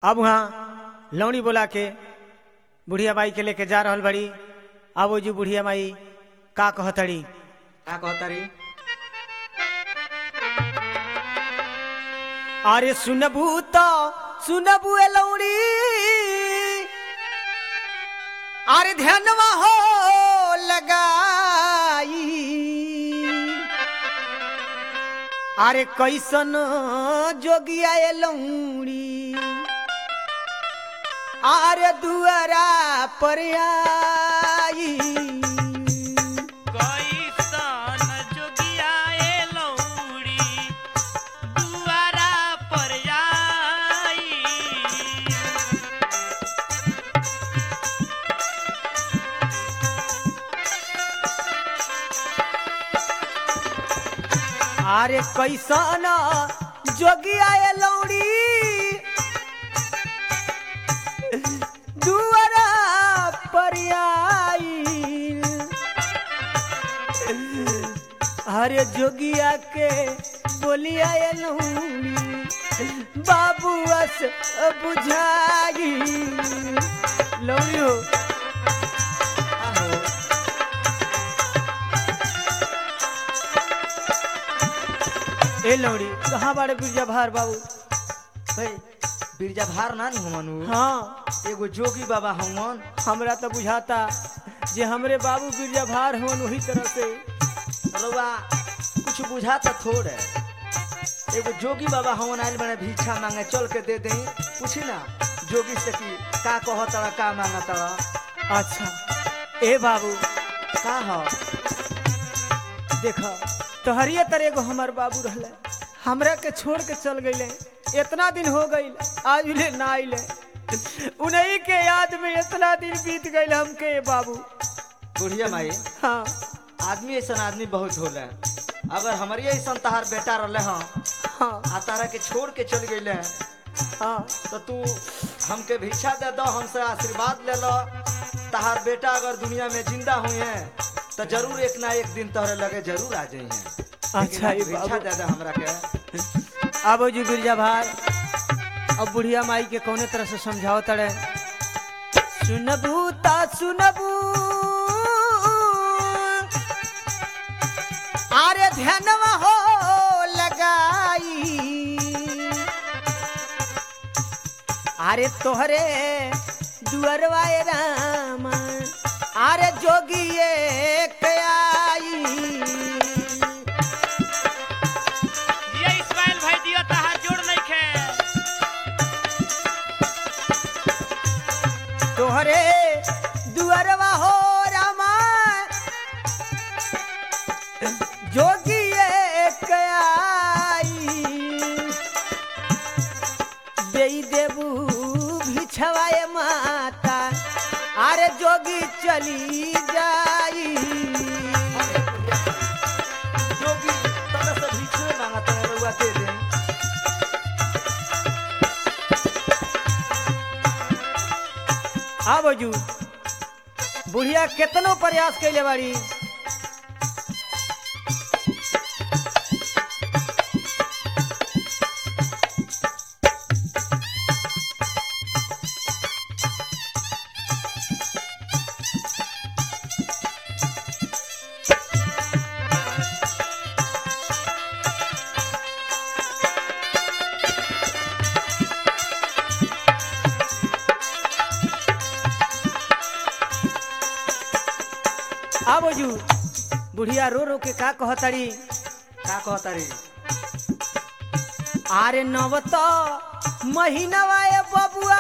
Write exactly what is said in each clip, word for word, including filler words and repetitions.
अब वहाँ लौड़ी बोला के बुढ़िया माई के लेके जा रहल बड़ी। अब वो जो बुढ़िया माई का कहतड़ी का कहतारी? अरे सुनबू तो सुनबू ए लौड़ी, अरे ध्यानवा हो लगाई, अरे कैसन जोगिया ए लौड़ी, अरे दुआरा पर आई। कैसन जोगिया ए लौड़ी दुआरा पर आई। अरे कैसन जोगिया ए लौड़ी दुआरा पर आई। अरे जोगिया के बोलिया ए लौड़ी बाबूस बुझाई। लौड़ी हो ए लौड़ी कहाँ बाड़े बिरजा भार बाबू? भाई बिरजा भार ना हुमनु, हाँ एगो जोगी बाबा हमन। हमरा तो बुझाता जे हमरे बाबू बिरजा भार हुन वही तरह से। रउआ कुछ बुझाता थोड़े। एगो जोगी बाबा हमन आइल बने भिक्षा मांगे, चल के दे दें। पूछी ना जोगी से कि का कहतड़ा का मांगतड़ा। अच्छा ए बाबू का ह देखा तोहरिए तरह एगो हमार बाबू रहले, हमरा के छोड़ के चल गईले। इतना दिन हो गईल आज ले ना आइले। उन्हीं के याद में इतना दिन बीत गईल हमके बाबू। बुढ़िया माई, हाँ आदमी ऐसा आदमी बहुत होला। अगर हमारी ऐसा तहार बेटा रहले हाँ हाँ आ तारा के छोड़ के चल गईले हाँ तो तू हमके भिक्षा दे दो, हमसे आशीर्वाद ले लो। तहार बेटा अगर दुनिया में जिंदा हुई है तो जरूर एक ना एक दिन तोहरे लगे जरूर आ जाई है। अच्छा ये भिक्षा बाबू दे दे हमरा के। अब जी बिरजा भार अब बुढ़िया माई के कौने तरह से समझाओ तड़े। सुनबू ता सुनबू अरे ध्यानवा हो लगाई, अरे तोहरे दुअरवा ए राम अरे जोगी एक आई। ये इस्माइल भाई दियो तहार जोड़ नहीं खे। तोहरे दुअरवा हो रामा जोगी एक आई। देई देबू भिछवाए माता अरे जोगी चली जाई। जोगी तोरा से भिक्षुए मांगत है, रउआ दे दे। आ बजू बुढ़िया केतनो प्रयास कैले बाड़ी। आ बजू बुढ़िया रो रो के का कहतड़ी। का कहतारी? अरे नव तो महीनवा ए बबुआ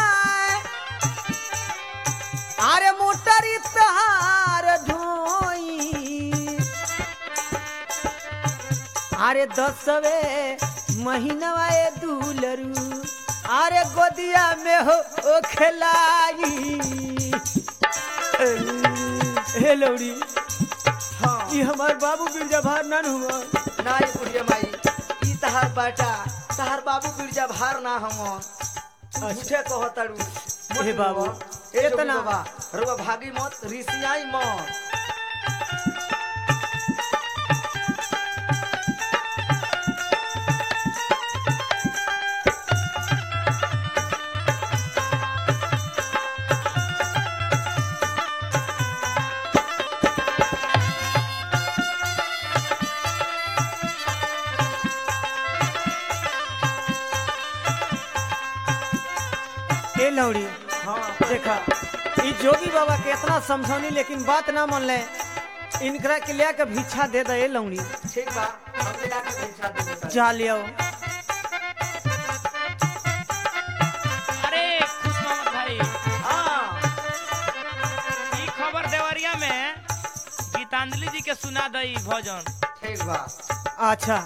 अरे मोटरी तहार ढोई। अरे दसवे महीनवा ए दूलरू अरे गोदिया में हो ओ खिलाई। हे लौड़ी हाँ ये हमार बाबू बिरजा भार नान हुआ। ना ये बुढ़िया माई, ई तहार बेटा तहार बाबू बिरजा भार ना हम झूठे कहताड़ू। हे बाबू, ए जोगी इतना- बाबा रउआ भागी मत, रिसियाई मत। ए लौड़ी हाँ देखा ई जोगी बाबा के इतना समझौनी लेकिन बात ना मान ले इनकरा के लिया के भिक्षा दे दे ए लौड़ी ठीक बा हम ले आके भिक्षा दे देता जा लियो अरे खुश मोहम्मद भाई हाँ ई खबर देवरिया में गीतांजलि जी के सुना दई भजन। ठीक बा अच्छा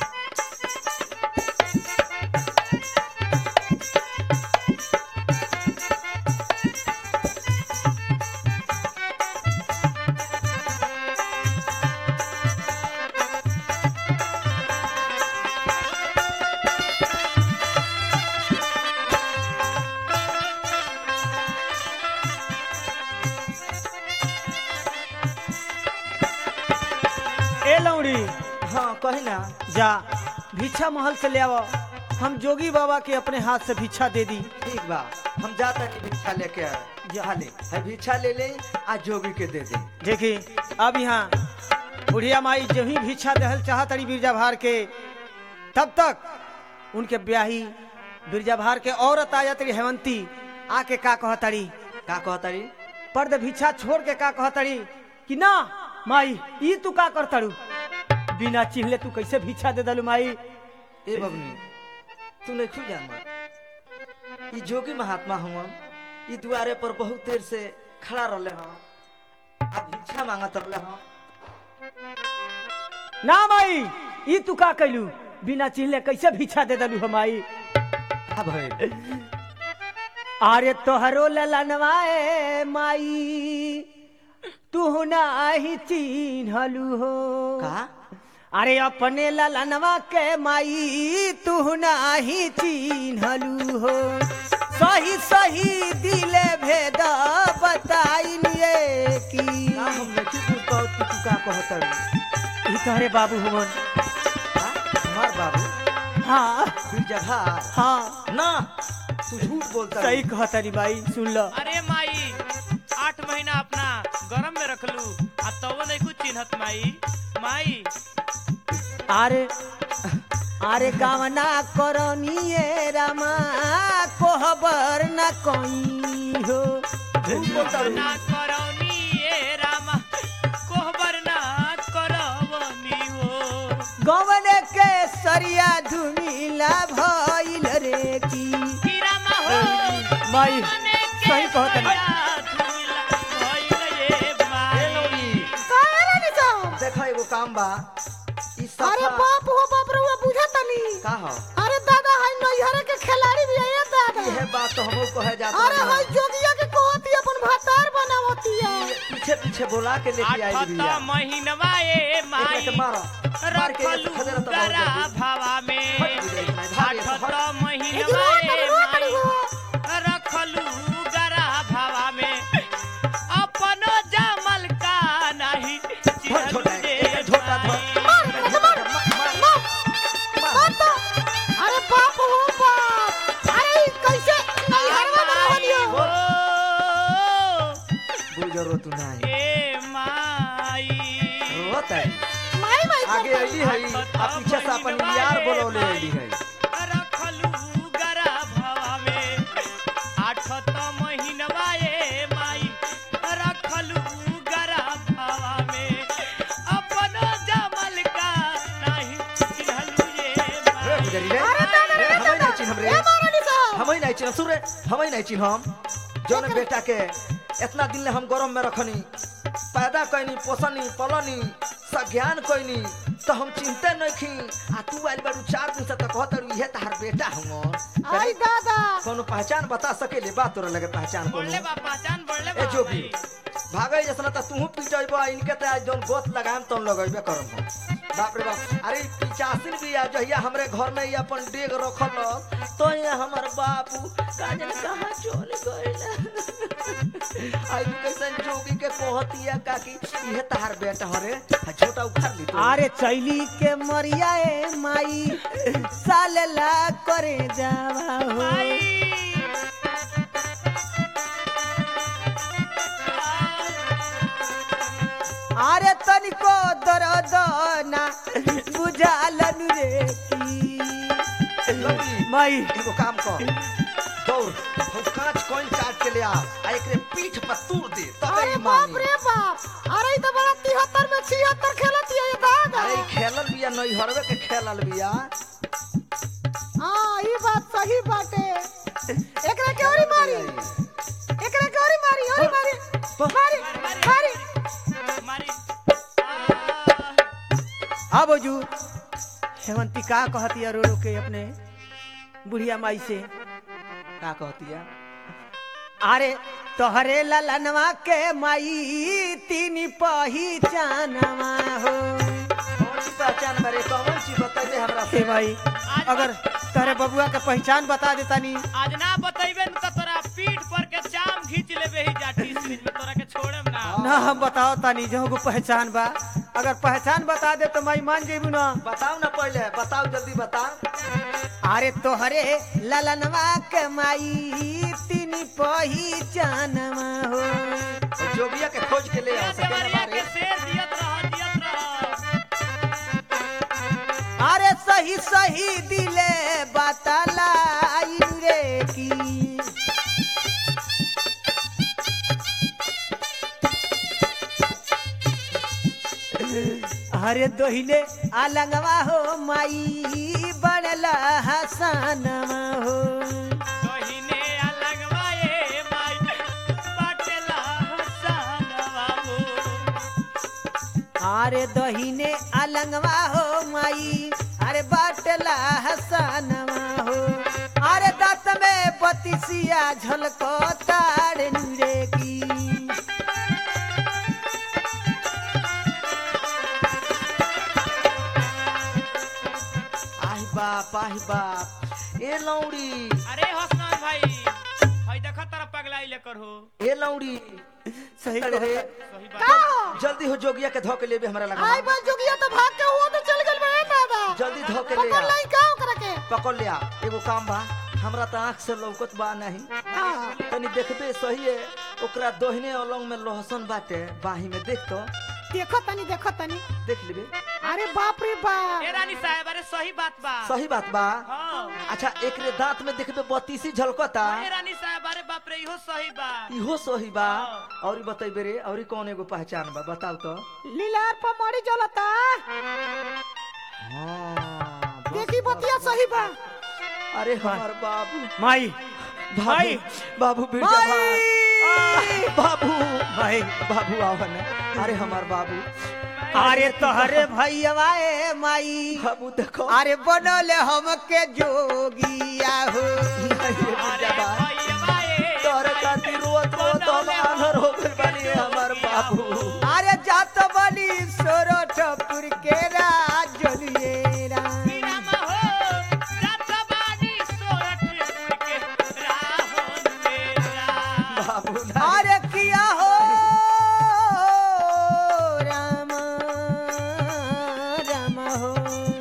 ए लौड़ी हाँ कही ना जा भिक्षा महल से ले आओ हम जोगी बाबा के अपने हाथ से भिक्षा दे दी ठीक बा हम जाता नहीं भिक्षा लेके आ जा ले है भिक्षा ले ले आज जोगी के दे दे देखी अब यहाँ बुढ़िया माई जो ही भिक्षा दहल चाहत रही बिरजा भार के तब तक उनके ब्याही बिरजा भार के औरत आ जाती हेमंती आके का कहतड़ी का कहतारी पर्द भिक्षा छोड़ के का कहतड़ी कि ना माई ई तू का करतड़ू बिना चिल्ले तू कैसे भिक्षा दे दलू माई ए बबनी तू नहीं खुल जान ये जोगी महात्मा हुआ ये द्वारे पर बहुत देर से खड़ा रहले हम अब भिक्षा मांगत रहले हम ना माई ई तू का कैलू बिना चिल्ले कैसे भिक्षा दे दलू हमाई का भइल अरे तोहरो ललनवाए माई तू नाही चिन्हलू हो का अरे अपने ललनवा के माई तू नाही चिन्हलू हो सही सही दिले भेद बताइए कि ना हम नहीं पूछ पाओ कि तू का कहतारी ई तोहरे बाबू हुमन हाँ हमार बाबू हाँ फिर जगह हाँ ना तू झूठ बोलता सही कहतरी भाई सुन लो अरे माई आठ महीना अपना गरम में रखलू आ तब नहीं कुछ चिन्हत माई माई अरे अरे गावना करनिए रामा कोहबर न कोई हो झूठ बोलता रू ना करौनी ए रामा कोहबर ना करवनी हो गवन के सरिया धुमिला भइल रे की की रामा हो माई मने के सही कहतनी सरिया धुमिला भइल रे माई। ए लौरी देखा एगो काम बा ई अरे सफा बाप हो बाप रे बुझा तनी का हो अरे दादा हाय नैहर के खिलाड़ी भी है दादा यह बात तो हमो कहे जाता अरे हाय जोगिया के कहती अपन भातार बनावती है पीछे पीछे बोला के लेके आई आठ बिया महीनवा ए माई एक मारो मार के रखलू खदे रहता गरा बहुत भावा में हट जाई भाई, भाग ये, आठ हट। महीनवा ए माई रखलू गरा भावा में अपनो जमल का नहीं बहुत छोटा है, चिन्हलू एक छोटा धो। रे माई। अरे बाप हो बाप अरे कैसे नैहर में बनवानियो ओ, कोई जरूरत नहीं ए माई रोत है माई माई आगे अली है आ पीछे से अपन यार बोलौले अली है रखलू गरा भावा में आठ महीनवा ए माई रखलू गरा भावा में अपनो जमल का नहीं चिन्हलू रे रे माई। गुजरी रे अरे दादा रे हम नहीं चिन्हम रे ए मारनी साहब हम नहीं चिन्हम सुन रे हम नहीं चिन्हम जौन बेटा के इतना दिन ले हम गरम में रखनी पैदा कैनी पोसनी पलनी सज्ञान कैनी तो हम चिंते नहीं खी आ तू आइल बारू चार दिन से तो कहत रही है तार बेटा हम आई दादा कोनो पहचान बता सकेले बात तोरा लगे पहचान बोले कोनो बा पहचान बोले ए बा जो भी भाई। भागे जैसा तो तू पिटैबो इनके तो आज जौन गोत लगाम तो लगैबे करम हम बाप रे बाप अरे पिचासिन भी आ जहिया हमरे घर में ये अपन डेग रखल तो ये हमर बाबू काजल कहां चल गइल आई तू कैसन जोगी के कहतिया काकी ये तार बेटा हरे छोटा उखाड़ ली तो अरे चैली के मरिया ए माई सालला करे जावा हो माई। अरे तनिको दर्द ना बुझालन रे की लवली, माई एगो काम कर दौड़ हम कांच कोइन काट के ले आ आ एकरे पीठ पर तूर दे तब अरे ई बाप मानी रे बाप अरे ई तो बड़ा तिहत्तर में छिहत्तर खेलत है ये दादा अरे ई खेलल बिया नहीं हरवे के खेलल बिया हां ई बात सही बाटे एकरे के औरी मारी एकरे के औरी मारी औरी मारी मारी मारी मारी हाँ बोजू हेमंती का कहती है रो रो के अपने बुढ़िया माई से का कहती है अरे तोहरे ललनवा के माई तीन पहिचानवा हो कौन सी पहचान मेरे कौन सी बताइए हमरा हे से भाई अगर तोहरे बबुआ के पहचान बता देता नी आज ना बतैबे न त तोरा पीठ पर के चाम खींच लेबे ही जाटी सीरीज में तोरा के छोड़म ना ना हम बताओ तानी जो को पहचान बा अगर पहचान बता दे तो माई मान जेबू ना बताओ ना पहले बताओ जल्दी बता अरे तोहरे ललनवा के माई तीन पहिचानवा हो और जोगिया के खोज के ले आ या सके ना देवरिया के मारे शेर दियत रह दियत रह अरे सही सही दिले बतलाई रे की अरे दोहिले आलंगवा हो माई बनला हसनवा हो कहिने अलगवा ए माई बाटेला हसनवा हो अरे दहीने अलंगवा हो माई अरे बाटला हसनवा हो अरे दांत में बतिसिया झलको ताड़ रे की आही बाप आही बाप ए लौड़ी अरे हसनान भाई भाई देखा तारा पगलाई लेकर हो ए लौड़ी सही अरे रे कहता। सही का बात जल्दी हो जोगिया के धोके ले भी हमरा लगा आई बल जोगिया तो भाग के हुआ तो चल गेल बे दादा जल्दी धोके ले पकड़ आ लाई का ओकरा के पकड़ ले आ एगो काम बा हमरा त आंख से लौकत बा नहीं हां तनी देखबे सही है ओकरा दोहिने अलंग में लहसुन बाटे बाही में देख तो देखो तनी देखो तनी देख लेबे अरे बाप रे बाप ए रानी साहब अरे सही बात बा सही बात बा हां अच्छा एकरे दांत में देखबे बत्तीसी झलकता ए रानी साहब अरे बाप रे इहो सही बा इहो सही बा हाँ। और बतैबे रे और कौन एगो पहचान बा बताओ तो लीलार पर मरी जलता हाँ देखी बतिया सही बा अरे हमार बाबू माई भाई बाबू बाबू बिरजा भाई बाबू भाई बाबू आवन अरे हमार बाबू अरे तोहरे भैया ए माई बाबू देखो अरे बनले हमके जोगिया हो नहीं रे अरे बिरजा भाई भैया भाई तोरे खातिर रोत रोत हम आनर हो गइल बानी हमार बाबू अरे जात बनी सोरठपुर के राजलिए राम राम हो रतबानी सोरठ के राहों मेरा बाबू नहीं अरे किया हो राम राम हो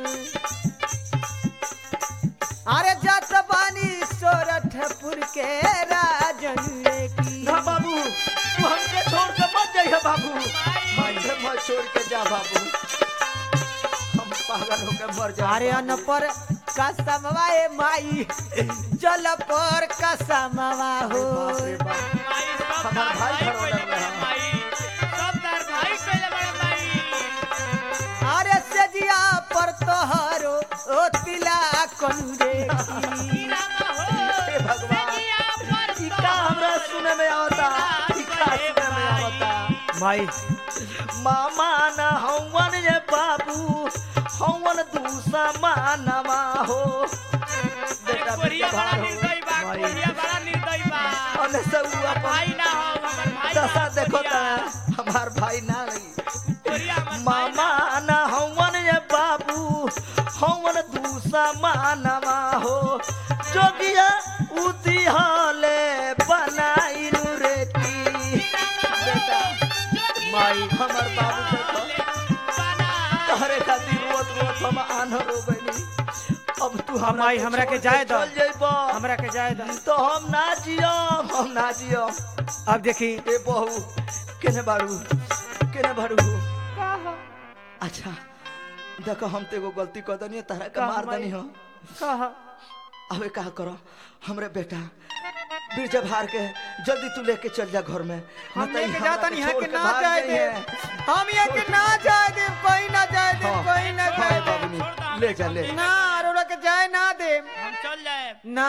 अरे जात बानी सोरठपुर के राजन की ना बाबू तू हमके छोड़ के मत जाइए बाबू हमके मत छोड़ के जा बाबू हम पागल होके मर जा अरे अन पर कसमवा ए माई जल पर कसमवा हो माई सब हमार तार भाई भाई घरों कोइले लग बड़े रहा। माई सब तार भाई कोइले बड़े माई अरे सजिया पर तोहरो ओ तिला कनुरे की राम हो हे भगवान सजिया पर ई का हमरा सुने में आवता ई का सुने में आवता माई मामा न हवन ये बाबू हवन दूसरा मानवा हो बेटा कोरिया बेटा बड़ा भाई निर्दयी बा भाई। कोरिया बड़ा निर्दयी बा अने सब अपन भाई ना हो हमर भाई ना दशा हो देखो कोरिया। ता हमार भाई ना रही कोरिया हमर भाई मामा ना। न हवन ये बाबू हवन दूसरा मानवा हो जोगिया उती हाले बनाइनु रे की बेटा माई हमर बाबू देखो तहरे खातिर रोत रोत हम आनर हो गइनी अब तू हाँ, माई, के हमरा के छोड़ जाए दो। चल जइबो हमरा के जाए दा तो हम ना जियो हम ना जियो अब देखी ए बहू केने बाड़ू केने बाड़ू का हो अच्छा देखो हम तो एगो गलती कर दनी तहरा के का मार माई? दनी हो कहा अबे का करो हमरे बेटा बिरजा भार के जल्दी तू लेके चल जा घर में हम न त ई लेके हमरा जाता के नहीं है छोड़ कि के ना भाग जाए गई दे है। हम यहाँ के ना जाए दे कहीं ना जाए दे हाँ, कहीं ना हाँ, जाए दे बाबूनी, ले जा ले ना अरोड़ा के जाए ना दे हम चल जाए ना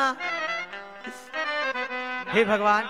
हे भगवान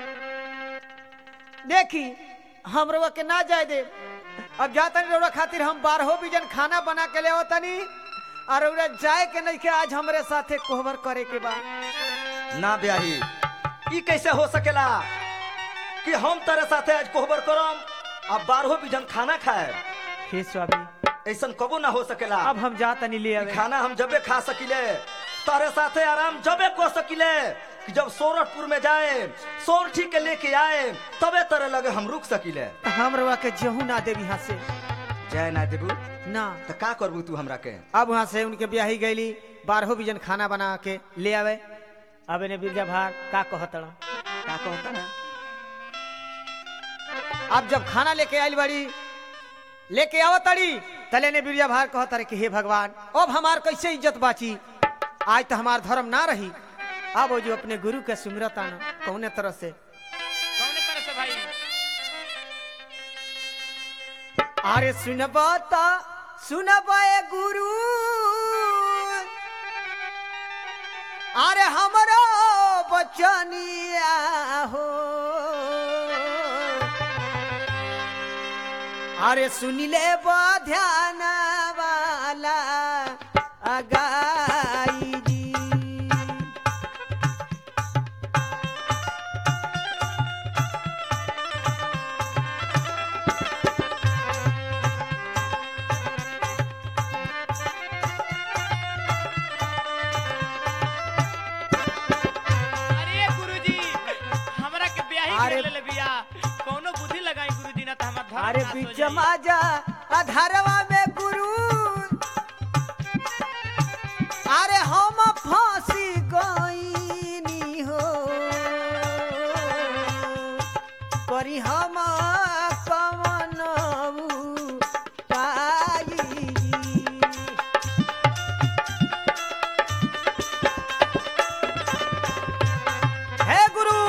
देखी हम रउआ के ना जाए दे अब जाता नहीं रउआ खातिर हम बारहो बीजन खाना बना के ले आवतनी और रउआ जाए के नहीं के आज हमरे साथे कोहबर करे के बा ना ब्याही ई कैसे हो सकेला कि हम तेरे साथे आज कोहबर करम अब बारहो बीजन खाना खाए हे स्वामी ऐसन कबो ना हो सकेला अब हम जाता नहीं ले ई आवे खाना हम जबे खा सकिले तारे साथे आराम जबे को सकिले कि जब सोरठपुर में जाए सोरठी के लेके आए तबे तरह लगे हम रुक सकिले हम रउआ के जहू ना देव यहाँ से जय ना देबू ना तो का करबू तू हमरा के अब वहाँ से उनके ब्याही गईली बारहो बीजन खाना बना के ले आवे अब इन्हें बिरजा भार का कहतड़ा का कहता ना अब जब खाना लेके आयल बड़ी लेके आवत तड़ी तले ने बिरजा भार कहता कि हे भगवान अब हमार कैसे इज्जत बाची आज तो हमार धर्म ना रही अब वो जो अपने गुरु के सुमिरत आना कौने तरह से कौन तरह से भाई अरे सुनबा ता सुनबा ए गुरु अरे हमारा बचनिया हो अरे सुनिले बा ध्यान वाला अगाई जी अरे गुरुजी हमरा के ब्याही अरे- कर ले बिया कोनो बुद्धि लगाई गुरुजी ना त हमर धर्म अरे नाश हो बीच जाई। माजा अधरवा में गुरु अरे हम फांसी गईनी हो करी हम कवन पाई हे गुरु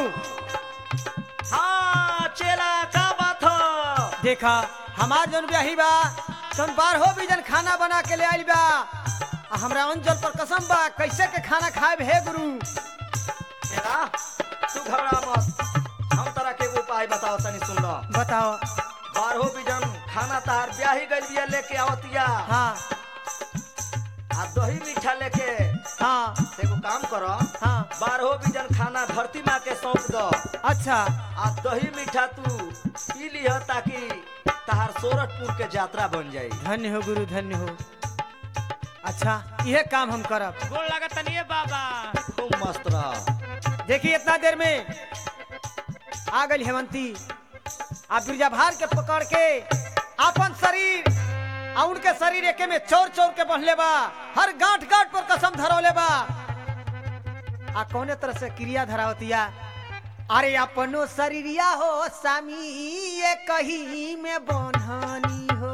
हाँ चेला का बात हो देखा हमार जन ब्याही बा तुम बारहो बीजन खाना बना के ले आइल बा आ हमरा अंजल पर कसम बा कैसे के खाना खाए हे गुरु चेला तू घबरा मत हम तरह के एगो उपाय बताओ तनी सुन लो बताओ बारहो बीजन खाना तार ब्याही गइल बिया लेके आवतिया हाँ आ दही मीठा लेके हाँ एगो काम करो हाँ बारहो बीजन खाना धरती माँ के सौंप दो अच्छा आ दही मीठा तू पी लिह ताकि तहार सोरठपुर के यात्रा बन जाई धन्य हो गुरु धन्य हो अच्छा यह काम हम करब गोड़ लागत नहीं है बाबा खूब मस्त रह देखिए इतना देर में आ गई हेमंती आ बिरजा भार के पकड़ के अपन शरीर आ उनके शरीर एके में चौर चौर के बंधले बा हर गांठ गांठ पर कसम धरौले बा आ कौने तरह से क्रिया धरावतिया अरे अपनो शरीरिया हो सामी ये कहीं में बन्हानी हो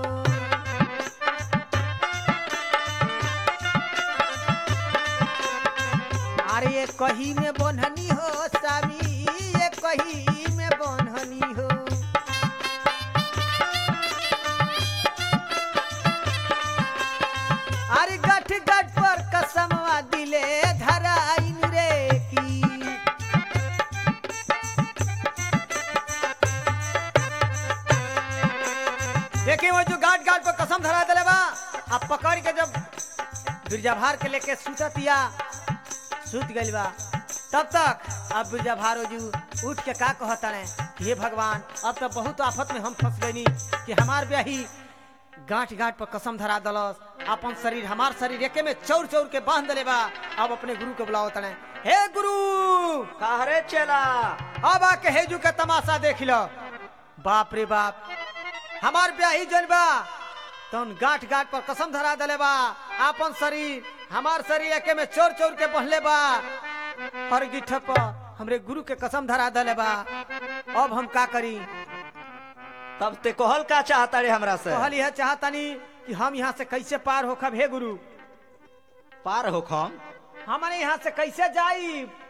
अरे ये कहीं में बन्हनी हो सामी ये कहीं में बन्हनी हो अरे गठ गठ पर कसमवा दिले धराइन रे की देखिए वो जो गाट गाट पर कसम धरा दिले बा अब पकड़ के जब बिरजा भार के लेके सुततिया सुत गइल बा तब तक अब बिरजा भार जो उठ के का कहता है हे भगवान अब तो बहुत आफत में हम फंस गईनी कि हमार ब्याही गांठ गांठ पर कसम धरा दलस अपन शरीर हमार शरीर एके में चौर चौर के बांध दले बा अब अपने गुरु के बुलाओ तने हे गुरु कहरे चेला अब आके हेजू के तमाशा देख लो बाप रे बाप हमार ब्याही जन बा तन गांठ गांठ पर कसम धरा दले बा अपन शरीर हमार शरीर एके में चोर चोर के बहले बा हर गिठ पर हमरे गुरु के कसम धरा दले बा अब हम का करी तब ते कहल का चाहता रे हमरा से कहल यह चाहतानी कि हम यहाँ से कैसे पार होखब हे गुरु पार हो खम हमारे यहाँ से कैसे जाई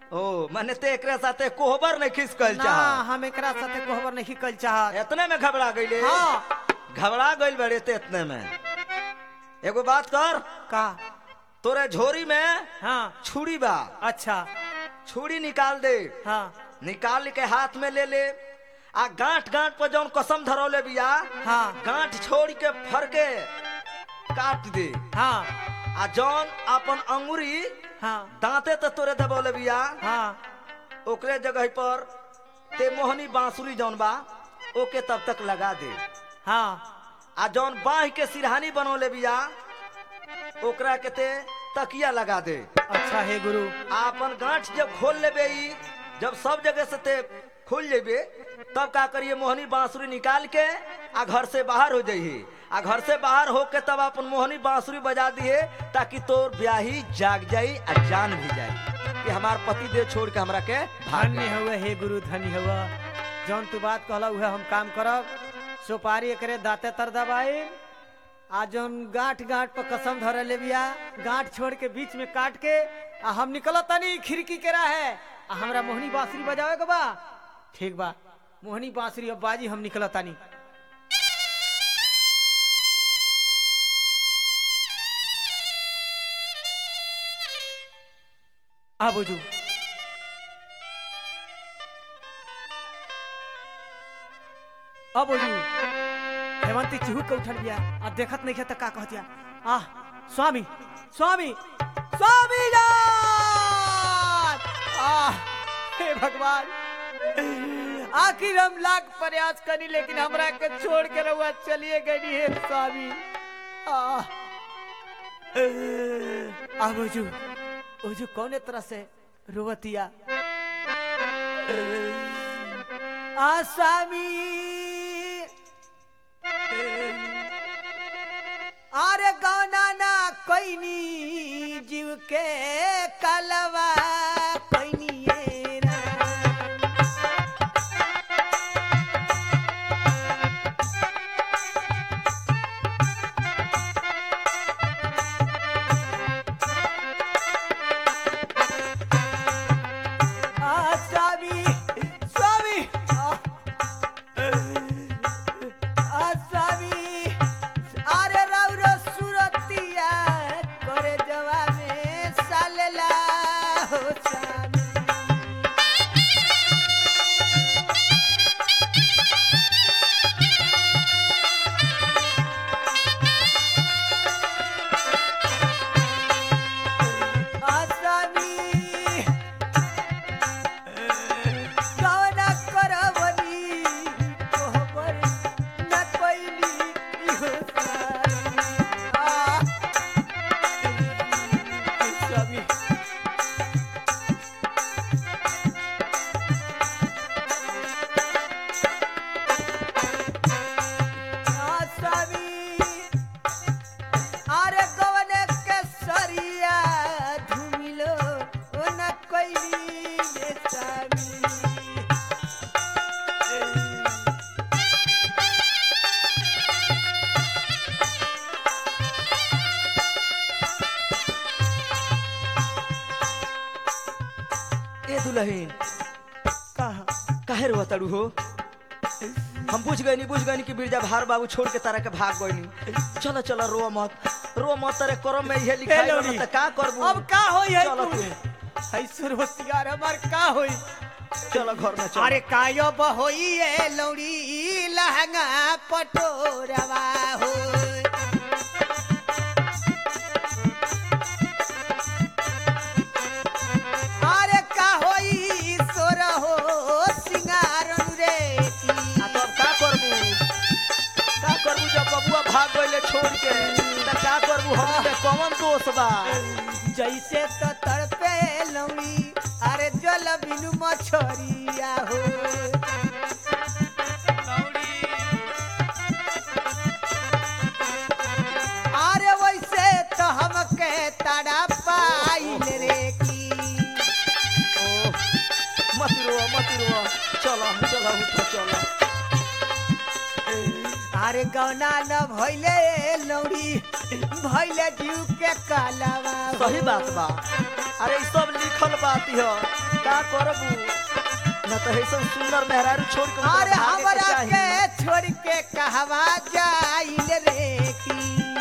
ओ माने ते एकरे साथे कोहबर नहीं खिसकल ना चाह हम एकरा साथे कोहबर नहीं कल चाहत। इतने में घबरा गईले हाँ घबरा गईल बड़े ते इतने में एगो बात कर का तोरे झोरी में हाँ छुरी बा अच्छा छुरी निकाल दे हाँ निकाल के हाथ में ले ले आ गांठ गांठ पर जौन कसम धरौले बिया हाँ गांठ छोड़ के फर के काट दे हाँ आ जौन अपन अंगुरी हाँ दांते तो तोरे दबौले बिया हाँ ओकरे जगह पर ते मोहनी बांसुरी जौन बा ओके तब तक लगा दे हाँ आ जौन बाह के सिरहानी बनौले बिया ओकरा के ते तकिया लगा दे अच्छा हे गुरु आ अपन गांठ जब खोल लेबे ई जब सब जगह से ते खुल जेबे तब का करिए मोहनी बांसुरी निकाल के आ घर से बाहर हो जाइए आ घर से बाहर होके तब अपन मोहनी बांसुरी बजा दिए ताकि तोर ब्याही जाग जाई आ जान भी जाई कि हमार पति देव छोड़ के हमरा के भाग धन्य हुए हे गुरु धन्य हुआ जौन तू बात कहला उहे हम काम करब सुपारी एकरे दाते तर दबाई आ जौन गांठ गांठ पर कसम धरे ले बिया गांठ छोड़ के बीच में काट के आ हम निकल तनी खिड़की के रहे आ हमरा मोहनी बांसुरी बजावे के बा ठीक बा मोहनी बांसुरी अब बाजी हम निकल तनी आ बुझू अब बोलू हेमंती चिहुक के उठल बिया आ देखत नहीं है त का कहतिया आ स्वामी स्वामी स्वामी जान आ हे भगवान आखिर हम लाख प्रयास करी लेकिन हमरा के छोड़ के रहुआ चलिए गई हे स्वामी आ आ बुझू बुझू कौने तरह से रोवतिया आ स्वामी अरे गौना ना कोईनी जीव के कलवा कोईनी ये राम। आ स्वामी स्वामी आ, आ स्वामी अरे रौरो सुरतिया करे जवा में सालेला हो स्वामी। आ स्वामी कवना करवनी कोहबर न कोईनी इहो स्वामी। आ स्वामी आ स्वामी अरे गवने के सरिया धुमिलो ओ न कोईनी रे स्वामी। ए दुल्हन कहा काहे रो तड़ू हो हम बुझ गए नहीं बुझ गए कि बिरजा भार बाबू छोड़ के तारा के भाग गए नहीं चलो चलो रो मत रो मत तेरे करम में ये लिखा है लौड़ी। त का करबू अब का होई है चलो तू तू हैसुर होशियार हमार का होई चलो घर में चलो अरे कायो बहोई है लौड़ी लहंगा पटोरवा हो अरे का होई सोर हो सिंगार रे आ तब का करबू का करबू जब बबुआ भाग गइले छोड़ के त का करबू हम पे कौन दोष बा जैसे तो तड़पे लौड़ी अरे जल बिनु मछरिया हो अरे वैसे तो हमके तड़ा पाइल रे की ओ मत रो मत रो चलो चलो उठो चलो अरे गौना न भइले लौड़ी भइले जीव के कालावा सही बात बा। अरे ई सब लिखल बात ह का करबू न तो ऐसा सुंदर मेहरारू छोड़ के उनका अरे भागे के हमरा चाही। के छोड़ के कहवा जाइल रे की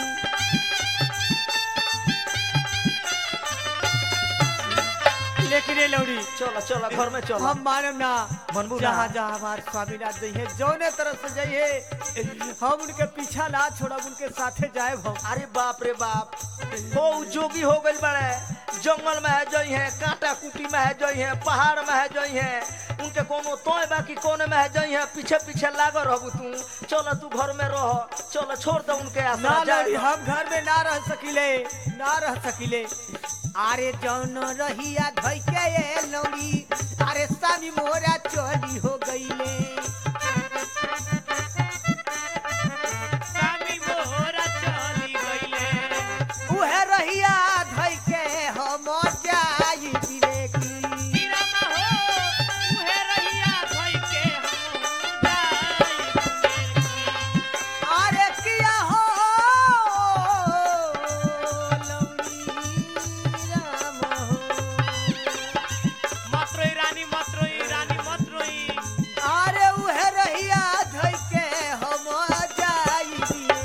लेकिन ये लौड़ी चलो चलो घर में चलो। हम मानम ना मनबू ना। जहाँ जहाँ हमारे स्वामीनाथ जइए जौने तरफ से जाइए हम उनके पीछा ना छोड़ब उनके साथे जाए हम अरे बाप रे बाप हो उ जोगी हो गइल बड़े जंगल में है जई है कांटा कुटी में है जई है पहाड़ में है जई है उनके कोनो तोय बाकी कोने में है जई है पीछे पीछे लागल रहबू तू। चलो तू घर में रह चलो छोड़ दे उनके ना आसरा लड़ी जाए। हम घर में ना रह सकिले ना रह सकिले अरे जौन रहिया धई के ये लौड़ी अरे सामी मोरा चोरी हो गईले स्वामी मोहरा चली गईले उहे रहिया धई के हम जाई दिले की हीरा हो उहे रहिया धई के हम जाई अरे किया हो लौड़ी राम हो मत रोई रानी मत रोई रानी मत रोई अरे उहे रहिया धई के हम जाई दिले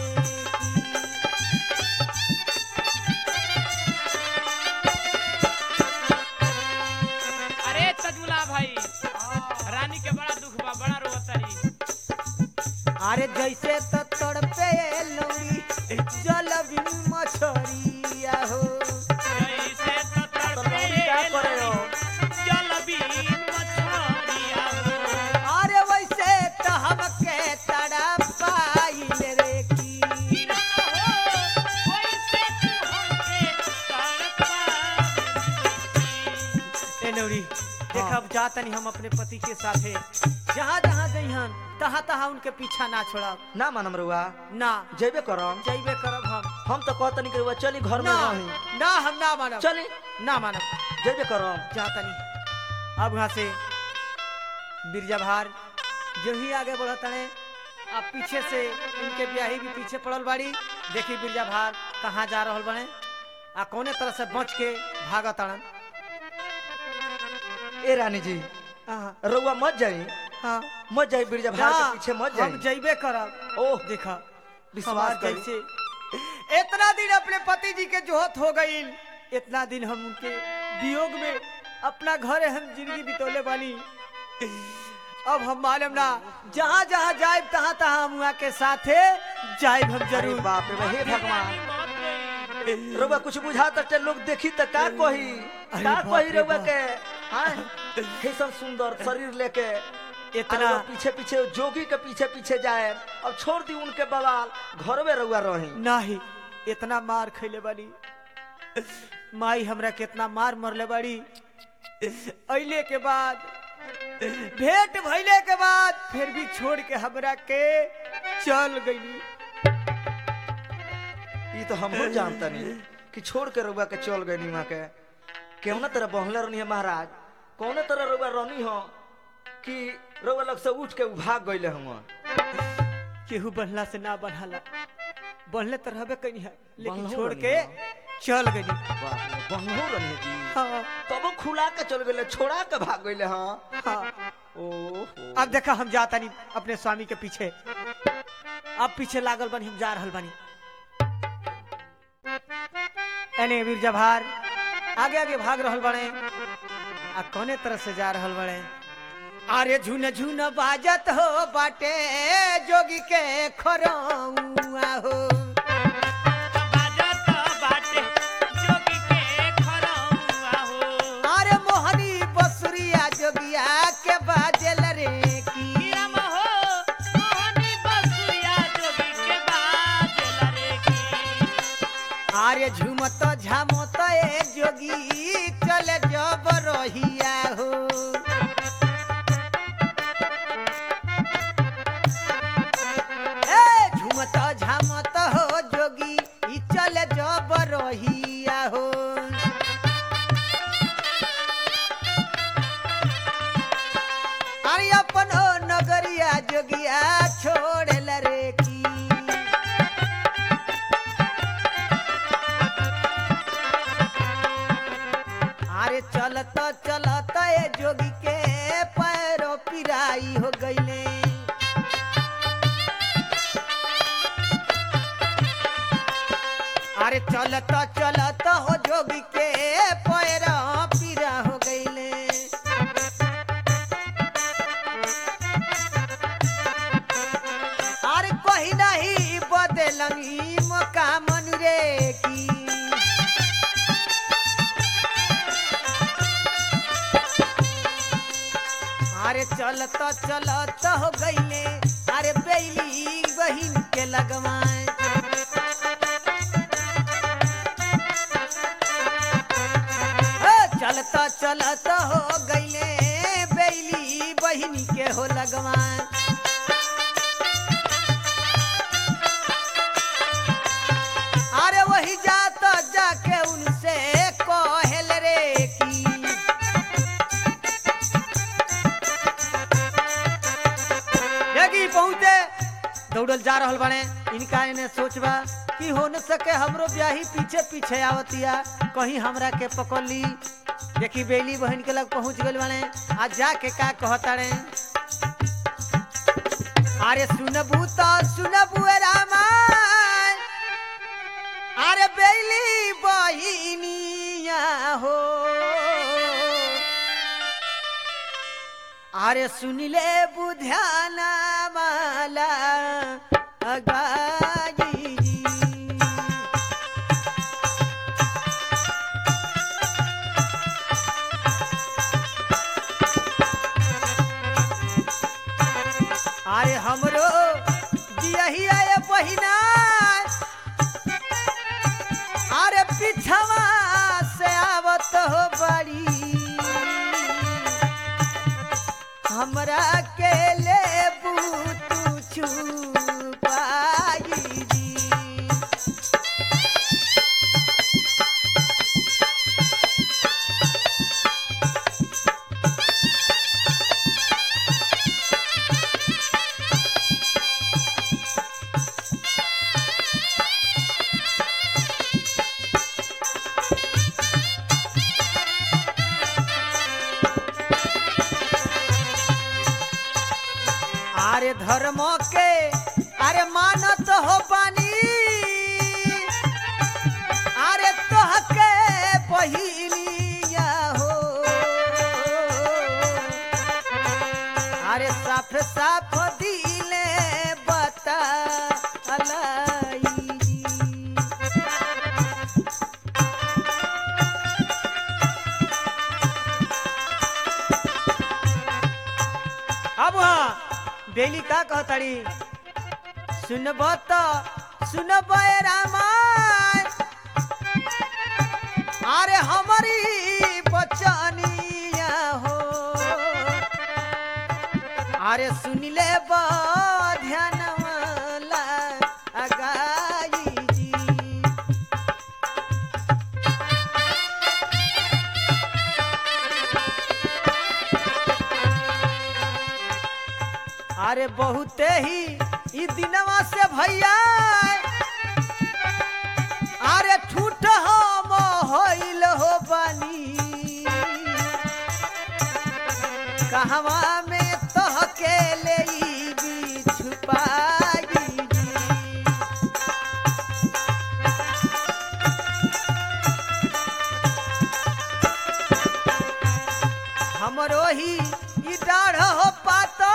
अरे तजमुला भाई रानी के बड़ा दुख बा बड़ा रोतारी अरे जैसे तो तड़पे लौड़ी जल बिन मछरिया हो जैसे तो तड़पे क्या करे हो? जल बीन मछरिया हो अरे वैसे तो हमके तड़पाई रे की हीरा हो वैसे तू हमके तड़पा ए नौरी देखब जातनी हम अपने पति के साथे जहाँ जहाँ जइहन तहाँ तहाँ उनके पीछा ना छोड़ब ना मानम रुआ ना जेबे करम। जइबे करब हम हम तो कहतनी कि रुआ चली घर में ना रही ना हम ना मानब चली ना मानब जेबे करम। जातनी अब यहाँ से बिरजा भार जो ही आगे बढ़त तने अब पीछे से उनके ब्याही भी पीछे पड़ल बाड़ी देखी बिरजा भार कहाँ जा रहल बने आ कौने तरह से बच के भागत तड़न ए रानी जी हाँ रुआ मत जाई हाँ मत जाई बिरजा भार के पीछे मत जाई। हम जइबे करब ओह देखा विश्वास हमार करी। जैसे इतना दिन अपने पति जी के जोहत हो गई इतना दिन हम उनके वियोग में अपना घर हम जिंदगी बितौले वाली अब हम मालूम ना जहाँ जहाँ जाए तहाँ तहाँ हम वहाँ के साथे जाए हम अरे जरूर बाप रे हे भगवान मत रोई रुआ कुछ बुझा तक लोग देखी त का कही अरे का बाप कही रे रुआ बाप। के हां कैसन सुंदर शरीर लेके इतना इतना पीछे पीछे जोगी के पीछे पीछे जाए अब छोड़ दी उनके बवाल घर में रुआ रही। नाही इतना मार खैले बाड़ी माई हमरा कितना मार मरले बाड़ी अइले के बाद भेंट भइले के बाद फिर भी छोड़ के हमरा के चल गई ई तो हम हो जानता नहीं कि छोड़ के रुआ के चल गई नीमा के केवना तरह बहले रहनी है महाराज कौने तरह रुआ रहनी हो कि रुआ लग से उठ के भाग गइले हम। केहू बनला से ना बनहाला बनले तो रहबे कहीं है लेकिन बनलो छोड़ रहनी के है। चल गई बाप रे बहलो रहनी जी हाँ तब खुला के चल गइले छोड़ा के भाग गइले हां। हाँ ओहो अब देखा हम जाता नहीं अपने स्वामी के पीछे अब पीछे लागल बनी हम जा रहल बनी एने वीर जभार आगे आगे भाग रहल बने आ कौने तरह से जा रहल बने अरे झुन झुन बाजत हो बाटे जोगी के खरौआ हो बाजत बाटे जोगी के खरौआ हो अरे मोहनी बसुरिया जोगिया के बाजल रे की हीरा हो मोहनी बसुरिया जोगी के बाजल रे की अरे झुमत झामत ए जोगी चल जब रहिया हो ए झुमत झामत हो जोगी ई चल जब रहिया हो अरे अपन हो नगरिया जोगिया छोड़ रे की चलता ए जोगी के पैरों पिराई हो गईले। अरे चलता चलता हो जोगी के पैरों पिरा हो गईले। अरे कहीं नहीं बदलंगी मौका मनुरे की। अरे चलता चलता हो गईले अरे बेली बहिन के लगवाए। चलता चलता हो गईले बेली बहिन के हो लगवाए। अरे वही जाता जाके उनसे कहल रे की। देखी पहुंचे दौड़ल जा रहल बने इनका इन्हें सोचबा कि हो न सके हमरो ब्याही पीछे पीछे आवतिया कहीं हमरा के पकड़ ली। देखी बेली बहन के लग पहुंच गए बने आज जाके का कहता रे। अरे सुनबू तो सुनबू रामा अरे बेली बहिनिया हो। अरे सुनिले बुध्याना माला अगाजी जी। अरे हमरो जियही आए बहिना अरे पिछवा से आवत हो बड़ी। हमरा के लेबू तू छुपाई जी। अरे धर्म के अरे मानत हो पानी अरे तोहके बहिनिया हो। अरे साफ साफ दिले बता अलाई जी। अब हाँ बेली का कहताड़ी सुनब तो सुनब रामा अरे हमारी बचनिया हो। अरे सुनिले ध्यान वाला अगाई जी। अरे बहुते ही ई दिनवा से भैया अरे ठूठ हम होइल हो बनी। कहवा में तोहके लेई छुपाई जी। हमरो ही ई डाढ़ हो पाता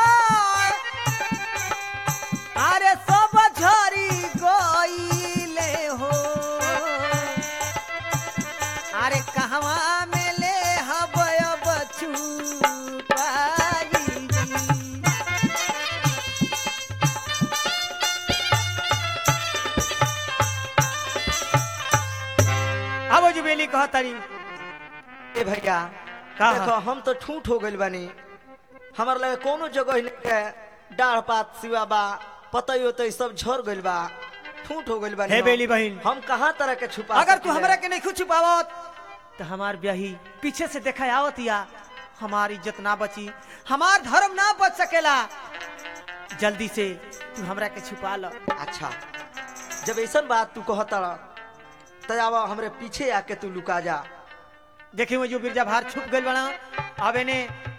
अरे सब झरी गईले हो। अरे कहवा में ले हबय छुपाई जी। अब जो बेली कहतारी ए भैया का देखो हम तो ठूठ हो गइल बानी। हमार लगे कोनो जगह नहीं के डाढ़ पात सिवा बा पतई होतई सब झड़ गइल बा ठूठ हो गइल बानी। हे हम। बेली बहिन हम कहाँ तरह के छुपा अगर तू सकीले? हमरा के नहीं कुछ छुपावत तो हमार ब्याही पीछे से देखा आवत या हमारी इज्जत ना बची हमार धर्म ना बच सकेला। जल्दी से तू हमरा के छुपा लो। अच्छा जब ऐसन बात तू कहता तो आवा हमरे पीछे आके तू लुका जा। देखी वो जो बिरजा भार छुप गइल बना अब इन्हें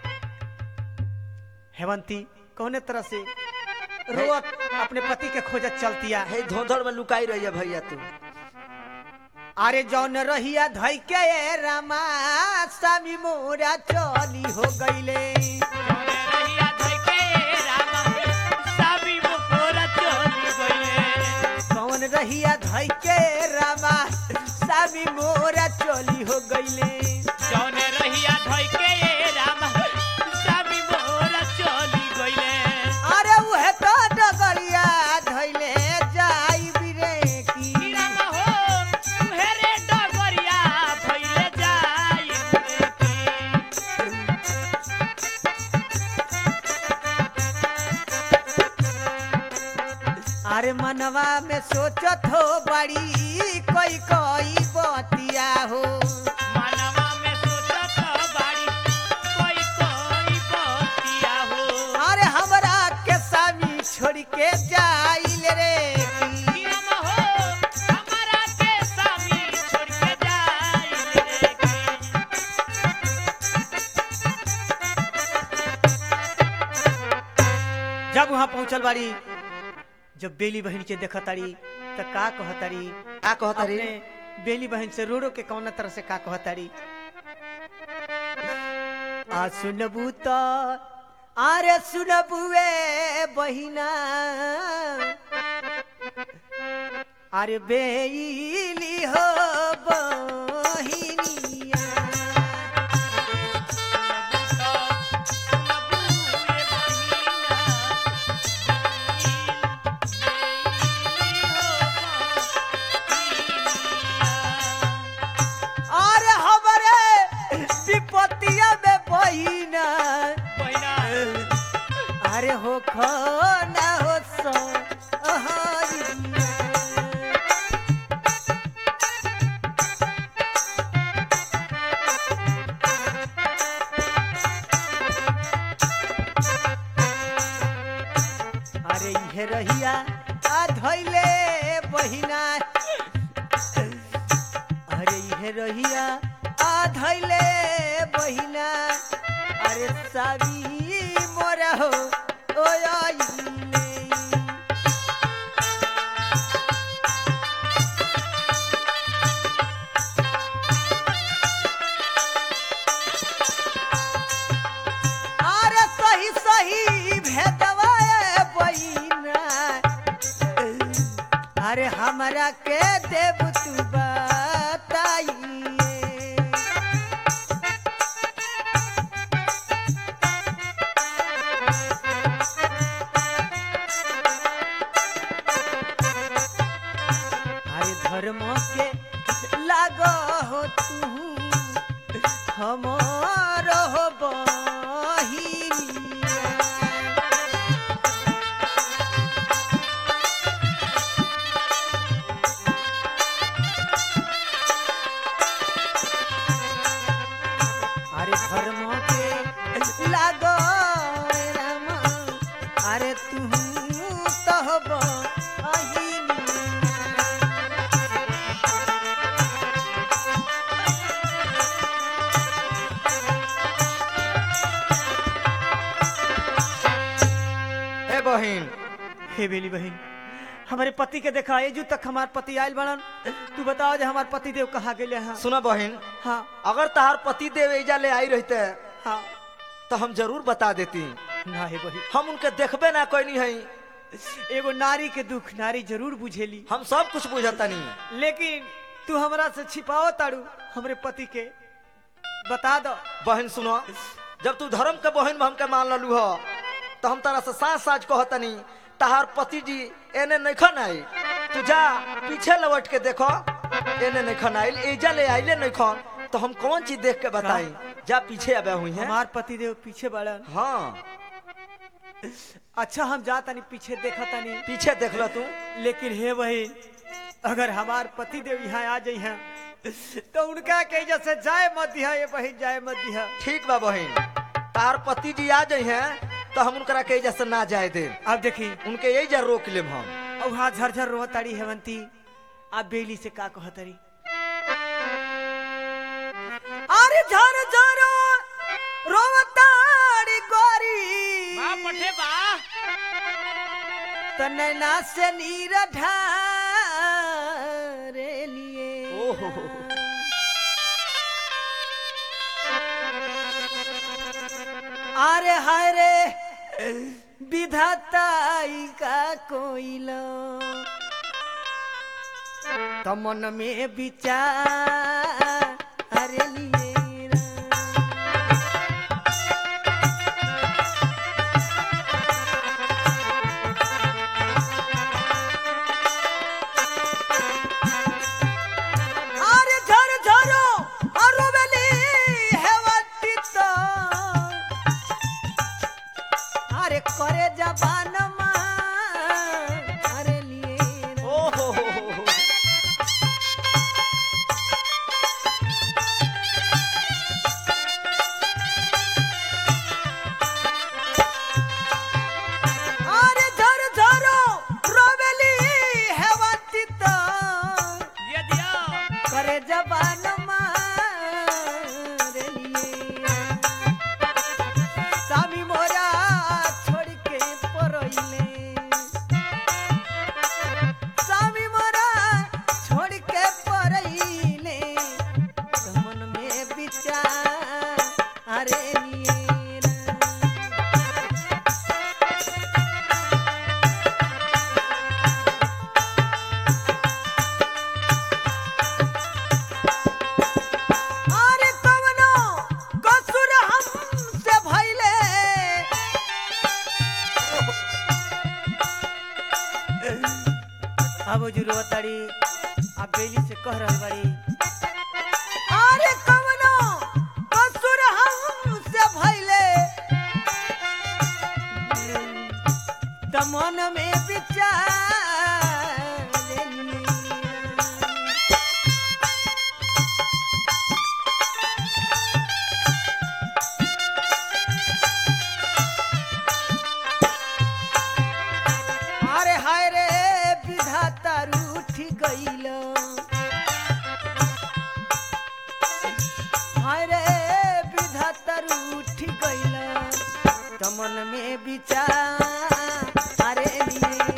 हेवंती कौने तरह से रोत अपने पति के खोजत चलतिया। हे धोधड़ में लुकाई रही है भैया तू। अरे जौन रहिया धई के रामा स्वामी मोरा चली हो गईले। जौने रहिया धई के रामा स्वामी मोरा चली गईले। कौन रहिया धई के रामा स्वामी मोरा चली हो गईले। जौने रहिया धई के रामा स्वामी मोरा चली गईले। अरे उहे तो डगरिया धइले जाई बिरे की। रामा हो तुहे रे डगरिया धइले जाई रे की। अरे मनवा में सोचत हो बड़ी कोई कोई बतिया हो। मनवा में सोचत बाड़ी कोई कोई बतिया हो। अरे हमरा के स्वामी छोड़ के जाइल रे की। रामा हो हमारा के स्वामी छोड़ के जाई रे की। जब वहां पहुंचल बाड़ी, जब बेली बहन के देखताड़ी त का कहताड़ी। का कहता रे? अपने बेली बहन से रोड़ो के कौन तरह से का कहताड़ी। आ सुनबू तो अरे सुनबुए बहिना अरे बेली हो बहिनिया। अरे हमरे विपत्तिया में बहिना अरे हो खाना हो सो अहारिया। अरे इहे रहिया आ धइले बहिना। अरे इहे रहिया आ धइले बहिना। अरे सावी मोरा हो ओय आइले। अरे सही सही भेदवा बहिना। अरे हमरा के देव तू बताइए। अरे धर्म के लागो हो तू हमार हो बहिनिया। अरे धर्म के लागो रामा अरे तू तो हो बहिनिया। हे बहिन, हे बेली बहन हमारे पति के देखा एजू तक हमार पति आयल बनन। तू बताओ जे हमार पति देव कहाँ गेले हैं। सुना बहिन, हाँ अगर तहार पति देव एजा ले आई रहते हाँ तो हम जरूर बता देती। ना हे बही हम उनके देखबे ना कोई नहीं है। एगो नारी के दुख नारी जरूर बुझेली। हम सब कुछ बुझता नहीं। लेकिन तू हमरा से छिपाओ तारू हमरे पति के बता दो। बहन सुनो, जब तू धर्म के बहन में हमके मान ललू हो तो हम तारा से साँच साँच कहतनी तहार पति जी एने नैखन आई। तू जा पीछे लौट के देखो, एने नैखन आइल, एजा ले आइले नैखन तो हम कौन चीज देख के बताई। जा पीछे आबे हुई है। हमार पति देव पीछे बड़न। हाँ अच्छा हम जा तनी पीछे देखा तनी। पीछे देख लो तू। लेकिन हे वही अगर हमार पति देव यहाँ आ जाई हैं तो उनका कही जैसे जाए मत दिया ये बहन जाए मत दिया। ठीक बा बहन, तार पति जी आ जाई हैं तो हम उनकरा कही जैसे ना जाए दे। अब देखी उनके यही जा रोक लेम हम। अब वहाँ झरझर रोताड़ी हेवंती आप बेली से का कहतरी। अरे झरझर रोवताड़ी गोरी बा पठे बा तो नैना से नीर ढारे लिए ओहो अरे हाय रे विधाताई का कोइलो तो मन में विचार अरे लिए अरे झर झरो अरुबली हेवती तो अरे करे जबान अरे लिए ओहो अरे झर झरो रोबली हेवती तो ये दिया करे जबान रे लिए स्वामी मोरा छोड़ के परोइले स्वामी मोरा छोड़ के परोइले तो मन में विचार अरे लिए अरे कवनो कसूर हमसे भइले अब जुरुवताड़ी अब बेली से कह रहल बाड़ी अरे कवनो कसूर हमसे भइले त मन में विचार लेली। अरे हाय रे विधाता रूठ गइल हाय रे विधाता रूठ गइल त मन में विचार अरे लिए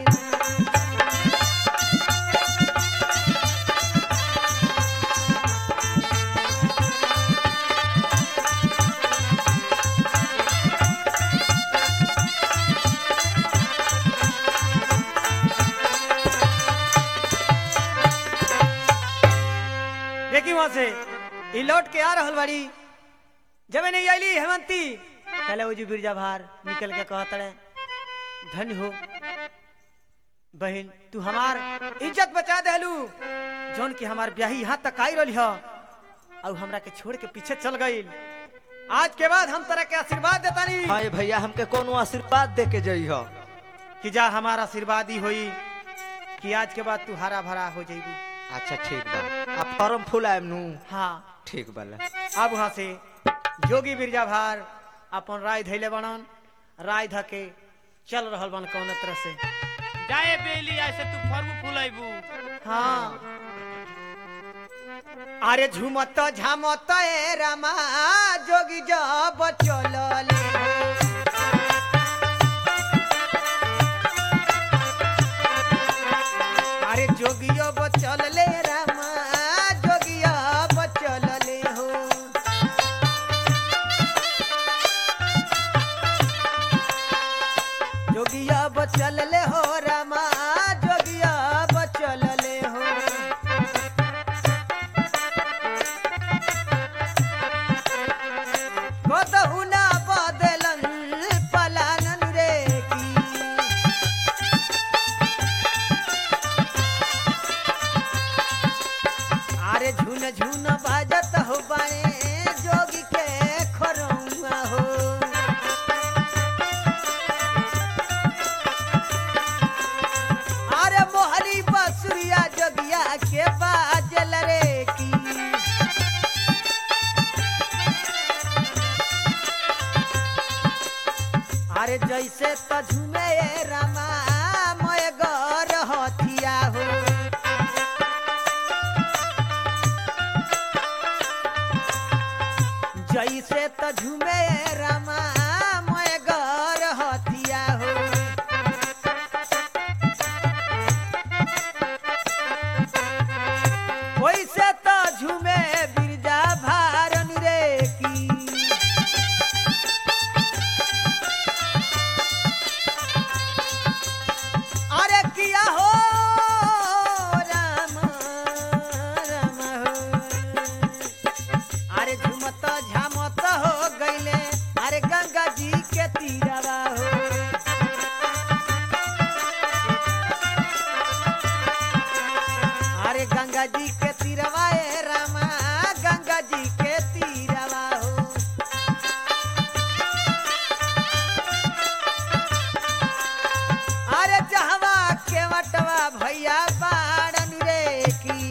देखी वहां से ई लौट के आ रहल बाड़ी जब नहीं आईली हेमंती पहले वो जी बिरजा भार निकल के कहत रहे धन्य हो बहन तू हमार इज्जत बचा देलू जौन की हमार ब्याही यहाँ तक आई रही हो और हमरा के छोड़ के पीछे चल गई आज के बाद हम तरह के आशीर्वाद देता नहीं हाय भैया हमके कोनो आशीर्वाद दे के जई हो कि जा हमारा आशीर्वाद ही होई कि आज के बाद तू हरा भरा हो जाएगी। अच्छा ठीक बा अब फॉर्म फुल आएम नु हाँ ठीक बाला अब वहां से जोगी बिरजा भार अपन राय धैले बनन राय धके चल रहल बन कौन तरह से जाए बेली ऐसे तू फर्म फुलाइबू हाँ अरे झुमत झामत ए रामा जोगी जब चलले अरे जोगियो चलले रामा जोगिया चलले हो जोगिया चलले हो रामा जोगिया चलले हो कतहु ना बदलन पलानन रे की अरे झुन झुन बाजत हो बाए जोगी के खरौआ हो अरे मोहरी बसुरिया जोगिया के बाजल रे की अरे जैसे त झुमे रामा मय गर हथिया हो वैसे तो झूमे रामा मोए घर हथिया हो वैसे तो झूमे बिरजा भारन रे की अरे किया हो राम राम हो अरे झुमत झामत हो गईले अरे गंगा जी के तीरवा हो अरे गंगा जी के तीरवा ए रामा गंगा जी के तीरवा हो अरे जहवा के वटवा भैया बाड़न रे की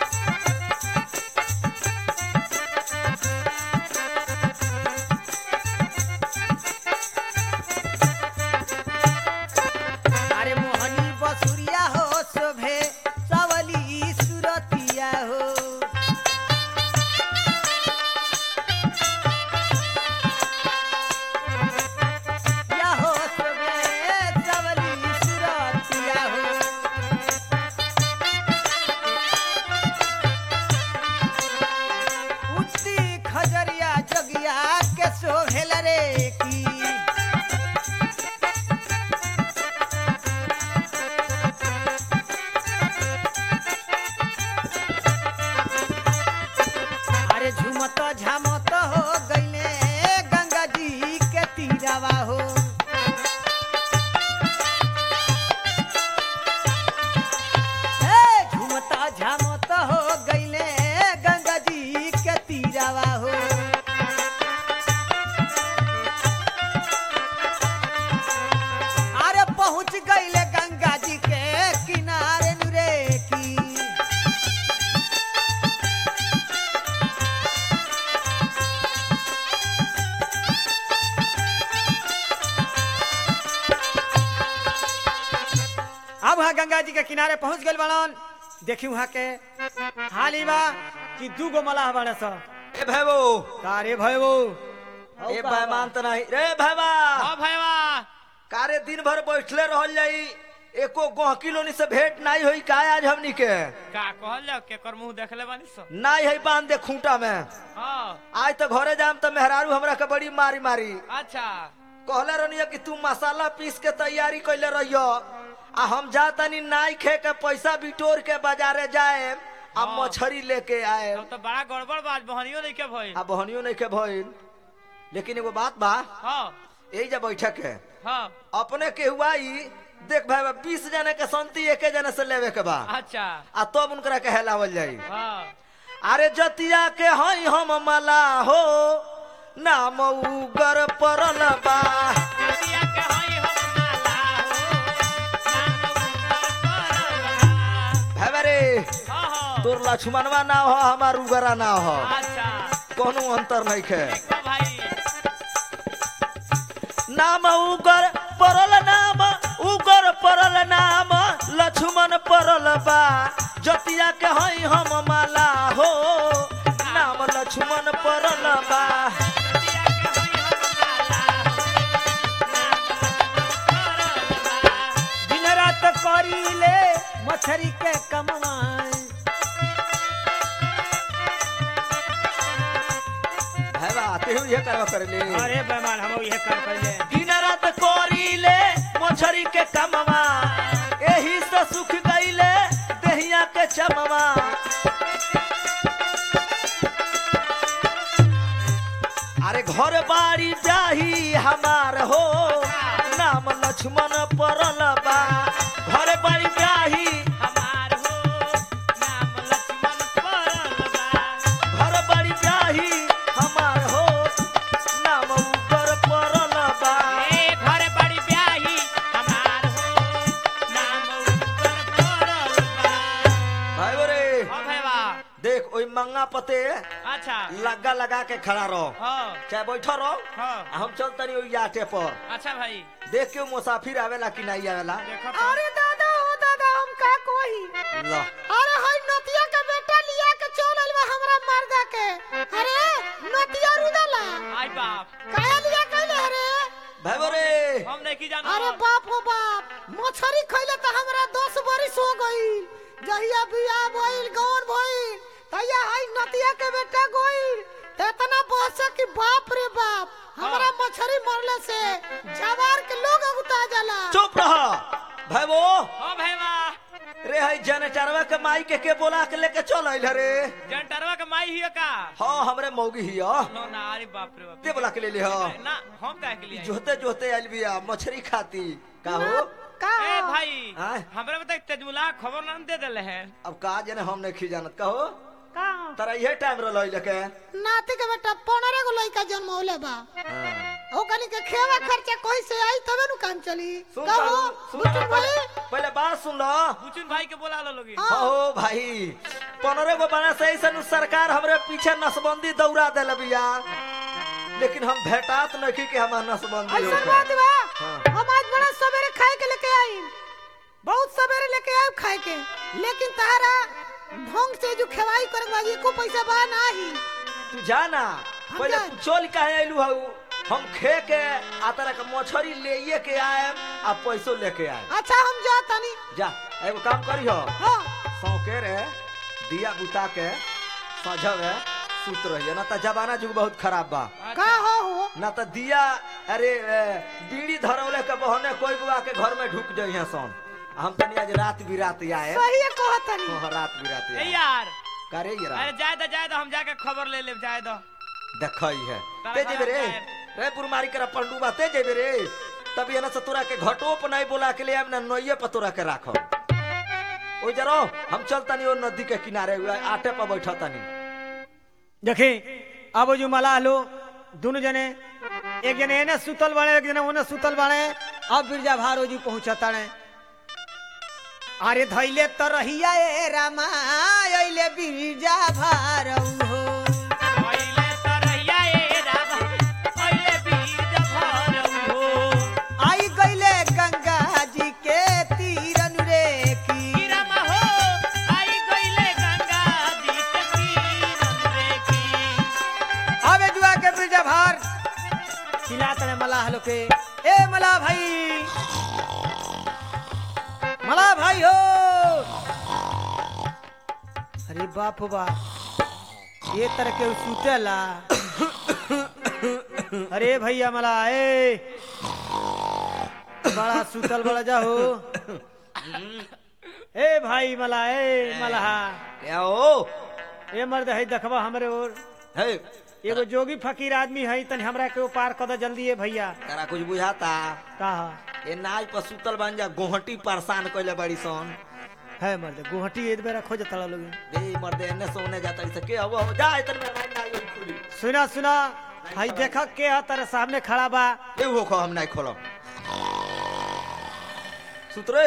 अरे मोहनी बसुरिया हो शोभे सवली सुरतिया हो या हो शोभे सवली सुरतिया हो उठती खजरिया जगिया के शोभेल रे की अरे झुमत झामत हो गईले गंगा जी के तीरवा हो ए झुमत झामत हो गईले गंगा जी के तीरवा हो अरे पहुंच गईले गंगा जी के किनारे नुरे की अब वहाँ गंगा जी के किनारे पहुंच गए बड़न देखी वहाँ के हाली बा कि दू गो मलाह बड़े स ए भैबो का रे भैबो ए बेईमान त नहीं रे भैबा हाँ भाईवा कारे दिन भर बैठले रहल जाई एको गहकी लोनी से भेंट नहीं होई का आज हमनी के का कहल जाओ केकर मुंह देखले बानी सो नहीं है बांध दे खूंटा में हाँ आज तो घरे जाम तो मेहरारू हमरा के बड़ी मारी मारी अच्छा कहले रहनी कि तू मसाला पीस के तैयारी कैले रहियो आ हम जा तनी नाई खे के पैसा बिटोर के बाजारे जाए आ हाँ। मछरी लेके आए तब तो बड़ा गड़बड़ बात बहनियो नहीं के भइल आ बहनियो नहीं के भइल लेकिन एगो बात बा हाँ यही जा बैठक है हाँ अपने के हुआ ही देख भाई बीस जने के संति एके जने से लेवे के बा अच्छा आ तब तो उनकरा के हेलावल जाई हाँ अरे जतिया के हई हम मला हो नाम उगर परल बा जतिया के हई हम माला हो नाम उगर परल बा। रे हाँ हाँ तोर लक्ष्मणवा ना हो हमार उगरा ना हो अच्छा कोनो अंतर नहीं खे देखो भाई नाम उगर परल नाम उगर परल नाम लक्ष्मण परल बा जतिया के हई हम माला हो नाम लक्ष्मण परल बा दिन रात करी ले मछरी के कमाए है बा तेहू ये करवा कर ले अरे बेमान हम ये कर पहले दिन रात करी ले मछरी के कमवा एही से सुख गईले देहिया के चमवा अरे घर बाड़ी जाही हमार हो नाम लक्ष्मण परल बा घर बाड़ी जाही हमार हो नाम लक्ष्मण परल बा। घर बाड़ी जाही हमार हो नाम उगर परल बा ए घर बड़ी ब्याही हमार हो नाम उगर परल बा। भाई रे हाँ भाईवा देख ओई मंगा पते अच्छा लगा लगा के खड़ा रहो हाँ चाहे बैठो रहो हाँ आ हम चल तनी ओई याटे पर अच्छा भाई देख के मुसाफिर आवेला कि नहीं आवेला देखो तो। अरे दादा हो दादा हम का कोही लो अरे हई नतिया के बेटा लिया के चल आइल बा हमरा मर्दा के अरे नतिया रुदला बाप काया लिया कहले रे भाई रे हम नहीं की जानो अरे बाप हो बाप मछरी खइले त हमरा दस बरिस हो गइल जहिया बियाह भइल गौन भइल तहिया हाई नतिया के बेटा गइल त इतना बहस कि बाप रे बाप हमरा मछरी मरले से जवार के लोग उता जाला। चुप रहा भाई वो ओ भाईवा रे है जनटरवा के माई के के बोला के लेके चल आइल रे जनटरवा के माई हियो का हां हमरे मौगी हिया नो ना अरे बाप रे बाप ते बोला के ले लिया ना हम काहे के लिए जोते जोते आइल बिया मछरी खाती का हो का ए भाई आय? हमरे बता तेजमुला खबर ना दे देले है अब का जने हम नहीं खिजानत कहो का तरा ये टाइम रे लइल के नाती के बेटा पंद्रह गो लइका जन्म होले बा हां ओ कनी के खेवा खर्चा कोई से आई तबे नु काम चली सुन कहो तारू, सुन बुचुन तारू, भाई पहले पहले बात सुन लो बुचुन भाई के बोला लो लोगी हाँ। हो भाई पंद्रह गो बना सही से सरकार हमरे पीछे नसबंदी दौड़ा देले बिया लेकिन हम भेटात नहीं कि हमार नसबंदी ऐसा होके बात बा हाँ। हम आज बड़ा सवेरे खाए के लेके आई बहुत सवेरे लेके आए खाए के लेकिन तारा ढंग से जो खवाई करे बाजी को पैसा बा नाही तू जाना पहले जा- तू चल काहे आइलू हऊ हम खे के आतरा के मछरी लेइए के आए आ पैसो लेके आए अच्छा हम जा तनी जा एगो काम करी हो हां सौके रे दिया बुता के सजवे सुत रहिए ना त जमाना जुग बहुत खराब बा का हो हो ना त दिया अरे ए, बीड़ी धरौले के बहने कोई बुआ के घर में ढुक जइहे सन हम तनी आज रात बिरात आए सही कह तनी हाँ, रात बिरात ए आए यार करे ये अरे जाए दो जाए दो हम जाके खबर ले ले जाए दो देखई है तारा ते जेबे रे तारा रे पुरमारी करा पंडू बा ते जेबे रे तभी ना तोरा के घटो पर नहीं बोला के लिए हम ना नइये पर तोरा के राखो ओ जरो हम चलतनी ओ नदी के किनारे आटे पर बैठा तनी देखे अब जो मला लो दोनों जने एक जने एने सुतल बाड़े एक जने ओने सुतल बाड़े अब बिरजा भारो जी पहुंचता ने अरे धैले तो रहिया ए रामा अइले बिरजा भारो हो पहिले तरैया ए रामा पहिले बीज भरऊ हो आई गइले गंगा जी के तीरन रे की रामा हो आई गइले गंगा जी के तीरन रे की अबे जुआ के बिरजा भार चिल्लात ने मलाह लो के ए मला भाई मला भाई हो अरे बाप हो बाप ये तरह के सुतेला अरे भैया मला ए बड़ा सुतल बड़ा जाओ ए भाई मला ए मलहा क्या हो ए मर्द है देखबा हमरे और हे एगो जोगी फकीर आदमी है तन हमरा के पार कर दे जल्दी है भैया तारा कुछ बुझाता कहा ए नाच पर सुतल बन जा गोहटी परेशान कइले बड़ी सन है मर्द गुहटी एक बेरा खोज तड़ा लोग ए मर्दे एने सोने जाता इसे के अब अब जा इतन में नाई नाई होई खुली सुना सुना भाई देखा के है तेरे सामने खड़ा बा ए हो खो हम नहीं खोलो सुतरे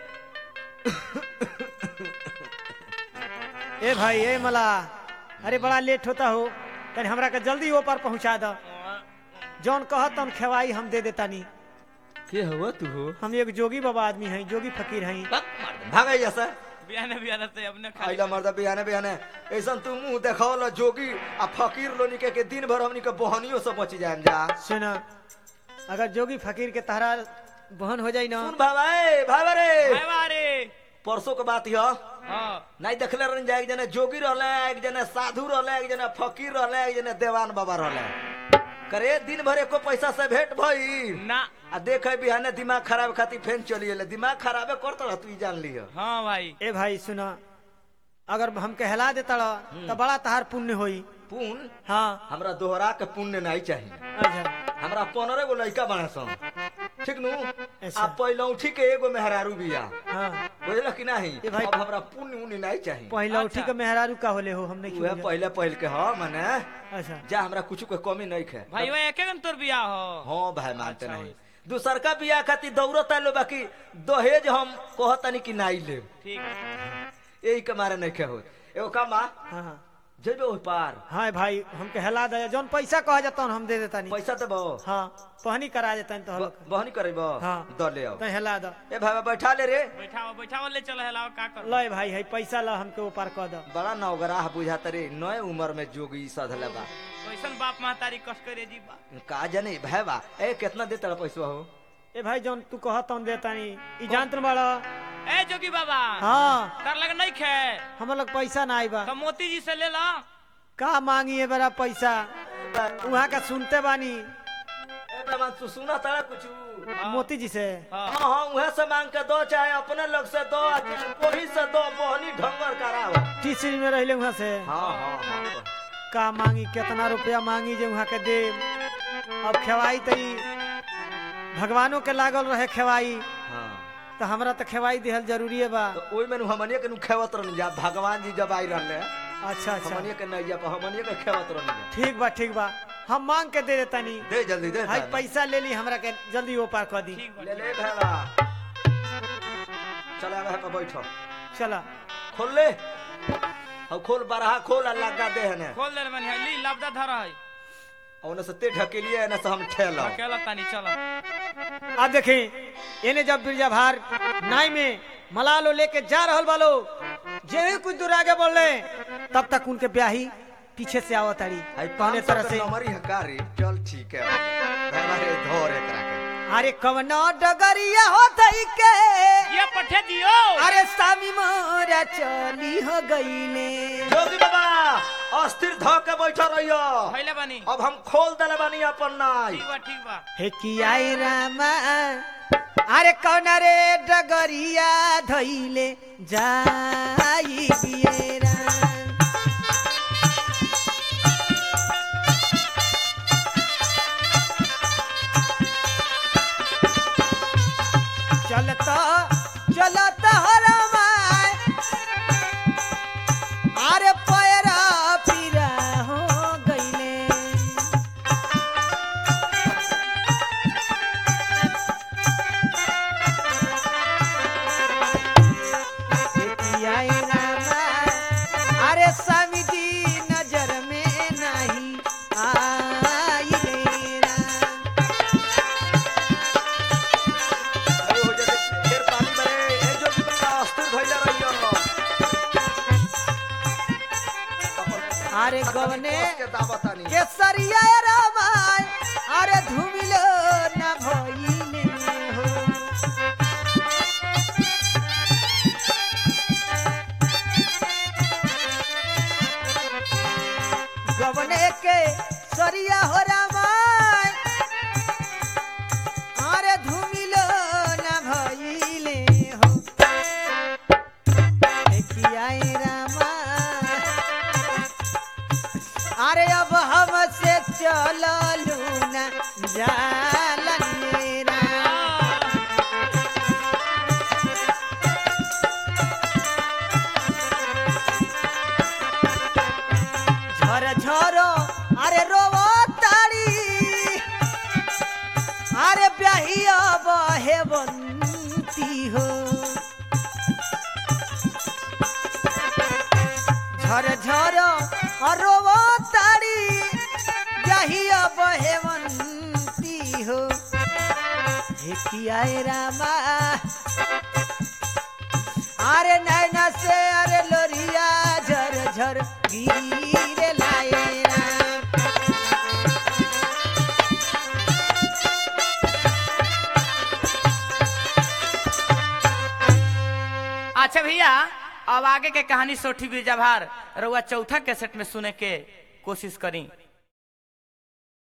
ए भाई ए मला अरे बड़ा लेट होता हो तन हमरा के जल्दी वो पार पहुंचा दो जौन कह तन खेवाई हम दे देता नी के हवा तू हो हम एक जोगी बाबा आदमी हैं जोगी फकीर हैं भागे जैसे बियाने बियाने से अपने खाली आइला मर्दा बियाने बियाने ऐसा तू मुंह देखावला जोगी आ फकीर लोनी के, के दिन भर हमनी के बहनियों से बच जाएम जा सुना अगर जोगी फकीर के तहरा बहन हो जाई ना सुन बाबा ए बाबा रे भाई बारे परसों के बात हियो हां नहीं देखले रहन जा एक जने जोगी रहले एक जने साधु रहले एक जने फकीर रहले एक जने देवान बाबा रहले करे दिन भर एको पैसा से भेंट भई ना आ देखे बिहाने दिमाग खराब खाती फेन चलिए दिमाग खराबे करत रह तू जान लियो हां भाई ए भाई सुना अगर हम कहला देता तो बड़ा तहार पुण्य होई पुण्य हाँ हमरा दोहरा के पुण्य नहीं चाहिए अच्छा हमरा पंद्रह गो लड़का बना सन ठीक नु ऐसा। आ पहलौठी के एगो मेहरारू बिया हाँ बुझल कि नहीं ए भाई- अब हमरा पुण्य उन्य नहीं चाहिए पहला उठी अच्छा। के मेहरारू का होले हो हम नहीं उहे खिलौने। पहले पहल के ह माने अच्छा जा हमरा कुछ के कमी नहीं खे भाई वो एक एक तोर बियाह हो हाँ भाई मानते अच्छा, नहीं दूसर का बिया खातिर दौड़त आलो बाकी दहेज हम कहतनी कि नहीं ले ठीक यही के मारे नहीं खे हो एगो काम बा हाँ हाँ जेबे ओहि पार हाँ भाई हम कहला दे जौन पैसा कह जाता हम दे देता नहीं पैसा देबो हाँ पहनी करा देता तो ब- बहनी करेबो हाँ। द ले आओ तो हेला दो ए भाई बैठा ले रे बैठाओ बैठाओ ले चलो हेलाओ का कर लय भाई है पैसा ला हमके ऊपर कह दो बड़ा नौगराह बुझात रे नए उम्र में जोगी सधले बा कैसन बाप महतारी कस करे जी बा का जाने भाई बा ए कितना दे तेरा पैसा हो ए भाई जौन तू कहत हम देतानी ई जानत न बाड़ा ए जोगी बाबा हाँ कर लग नहीं खे हमर लग पैसा ना आई बा तो मोती जी से ले ला का मांगी है बड़ा पैसा वहाँ का सुनते बानी ए बेमान तू सुना तारा कुछ मोती जी से हाँ हाँ हाँ उहे से मांग के दो चाहे अपने लोग से दो कोही से दो मोहनी ढंगर कराओ टीसी में रहले वहाँ से हाँ हाँ हाँ का मांगी कितना रुपया मांगी जे वहाँ के दे अब खेवाई तई भगवानों के लागल रहे खेवाई हाँ तो हमरा तो खेवाई दिहल जरूरी है बा तो ओई में हमनिए के नु खेवत रहनी जा भगवान जी जब आई रहले अच्छा अच्छा हमनिए के नहीं जा हमनिए के खेवत रहनी जा ठीक बा ठीक बा हम मांग के दे देतानी दे जल्दी दे भाई पैसा ले ली हमरा के जल्दी वो पार कर दी ठीक बा ले ले भेला चल आवे पे बैठो चला खोल ले अब खोल बरहा खोल आ लगा दे हने खोल दे मन ली लबदा धरा है औने से ते ढकेलिए ना से हम ठेला अकेला तानी चलो अब देखें इन्हें जब बिरजा भार नाई में मलालो लेके जा रहल बालो जे ही कुछ दूर आगे बढ़ ले तब तक उनके ब्याही पीछे से आवत तारी आई कहने पांच तरह सौ से के नंबर ही हकारी चल ठीक है भेला रे धोर एकरा के अरे कवनो डगरिया हो थई के ये पठे दियो अरे सामी मोरा चली हो गईले जोगी बाबा अस्थिर ध के बैठो रहियो भइले बानी अब हम खोल देले बानी अपन नाई ठीक बा ठीक बा हे की आई रामा अरे कौन रे डगरिया धइले जाई बियरा चलता चलता हरमा अरे पैरा पीरा हो गईले अरे स्वामी जी नजर में नहीं आई मेरा अरे हो जाते फिर पानी भरे ए जोगी बाबा अस्थिर धइले रहियो अरे गवने के दावतानी केसरिया रामाय अरे धुमिलो न भइले हो गवने के सरिया हो रामाय अरे धुमिलो न भइले हो कियाई रामा अरे अब हमसे चललू न जालन मेरा झर झर अरे रोवो तारी अरे ब्याहिया बहे बंती हो झर झर रोवो तारी ब्याहिया बहे बंती हो हे कियाए रामा अरे नैना से अरे लोरिया झर झर गिरे लाए राम अच्छा भैया अब आगे के कहानी सोठी बिरजा भार रउआ चौथा कैसेट में सुने के कोशिश करी।